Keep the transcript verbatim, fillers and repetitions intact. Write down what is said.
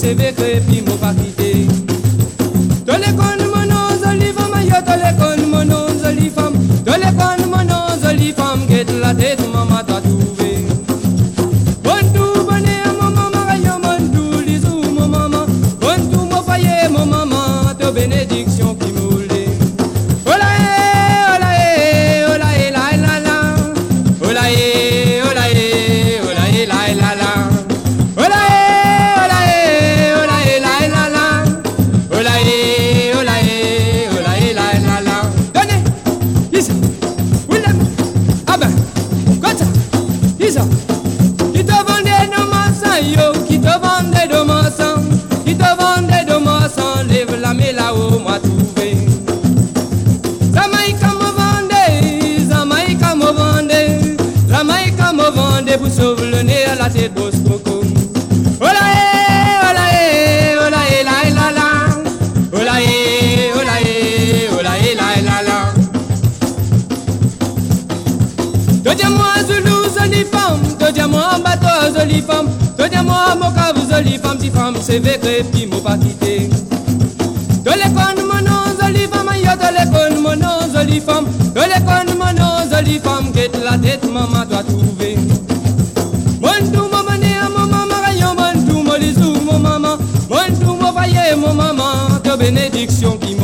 c'est vrai que puis m'ont pas quitté. Tous les cons mon nom, jolie femme, yo tous les cons mon nom, jolie femme. Tous les cons mon nom, jolie femme, guette la tête, maman t'a trouvé. Bon tout, bonnet, mon maman, yo bon tout, lisou, mon maman. Bon tout, mon foyer, mon maman, te bénédiction qui moule. Ola eh, ola eh, ola eh, la la la. Ola eh, ola eh, ola eh, la la la. Ola eh, ola eh, ola eh, la la la. Ola eh, ola eh, ola eh, la la la. Donnez, Isa, Willem, ah ben, comme ça, Isa. Qui te vendait de maçon, yo, qui te vendait de maçon, qui te vendait de maçon, lève la main là-haut, moi trouvé. Jamaïca me vendait, Jamaïca me vendait, Jamaïca me vendait pour sauver le nez à la tête de Coco. Ola eh, ola eh, ola eh, la la la. Ola eh, ola eh, ola eh, la la la. Donnez-moi Zoulou, jolie femme, donnez-moi bateau, jolie femme, donnez-moi mon cave, jolie femme, petite femme, c'est vrai que puis m'ont pas quitté. Tous les cons mon nom, jolie femme, yo tous les cons mon nom, jolie femme, tous les cons mon nom, jolie femme, guette la tête, maman doit trouver. Mon tout, mon bonnet, mon maman, rayon, mon tout, mon lisou, mon maman, mon tout, mon foyer, mon maman, de bénédiction qui